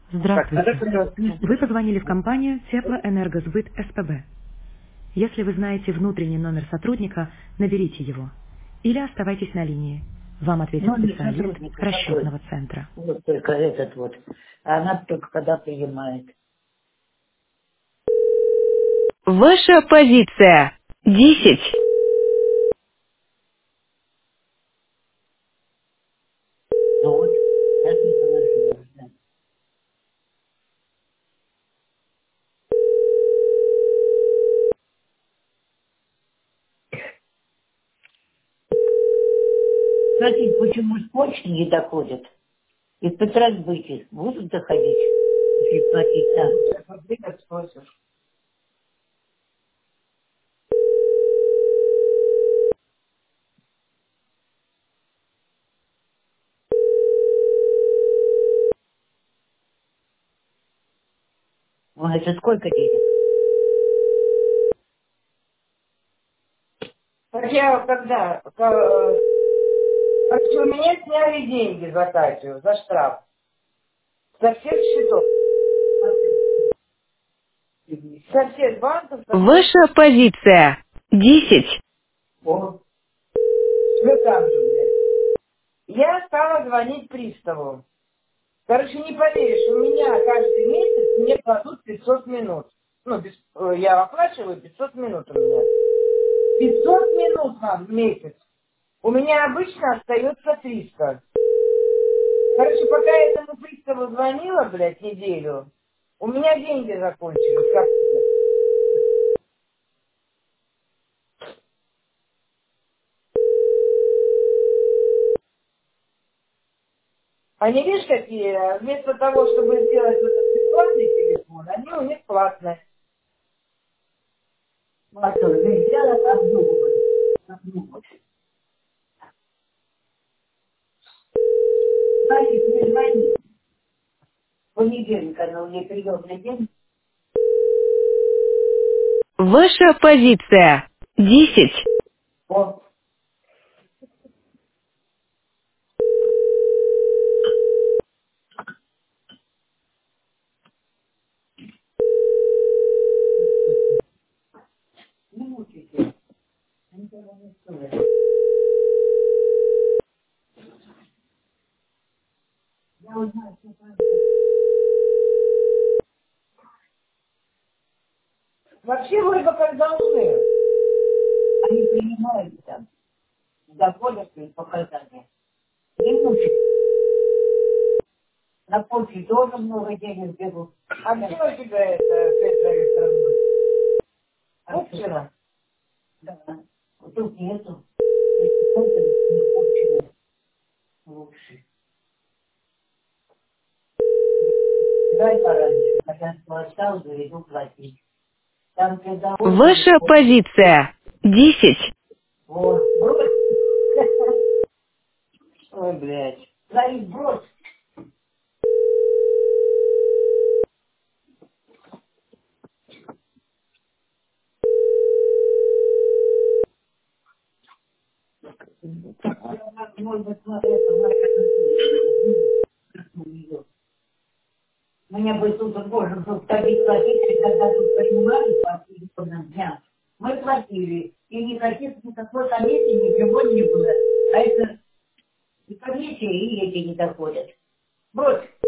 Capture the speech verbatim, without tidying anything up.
Так, Здравствуйте. тогда, пожалуйста. Вы позвонили в компанию Теплоэнергосбыт СПБ. Если вы знаете внутренний номер сотрудника, наберите его. Или оставайтесь на линии. Вам ответит Ну, не специалист сотрудника, какой? расчетного центра. Вот только этот вот. А она только когда принимает. Ваша позиция. десять. Ну вот, сейчас не положилось, да. Кстати, почему с почты не доходят? Из Петросбыти будут доходить, если платить там? Ой, это сколько денег? Так я когда, ка- э, короче, у меня сняли деньги за Катю, за штраф. Со всех счетов. Со всех банков, со всех... Ваша позиция. десять. О, что там же, блядь? Я стала звонить приставу. Короче, не поверишь, у меня каждый месяц мне кладут пятьсот минут. Ну, без- э, я оплачиваю пятьсот минут у меня. пятьсот минут нам в месяц. У меня обычно остается триста. Короче, пока я этому приставу звонила, блядь, неделю, у меня деньги закончились. Как это? Они, видишь, какие, вместо того, чтобы сделать этот бесплатный телефон, они у них платные. Ну, а что, нельзя обдумывать? Обдумывать. Значит, не звони. В понедельник она у меня приемный день. Ваша позиция. десять. О, не мучайте. Ничего не стоит. Я узнаю, что там. Вообще вроде как должны. Они принимают там, доходят свои показания. Не мучайте. На почте тоже много денег берут. А где у тебя это, Петра Викторовна? А Вот что? вчера. Да. Вот тут нету. Эти фото не кончены лучше. Дай пораньше, когда сплошал, заведу платить. Там, когда очередь, Ваша позиция. десять. вот, брось, Ой, блядь. Ларис, брось. Я, может быть, смотрю, это Марья Анатольевна, как у нее. Мне бы тут можно был ходить платить, и когда тут принимали по телефонным дням, мы платили. И никаких, никакой комиссии, ничего не было. А это и комиссия, и эти не доходят. Брось.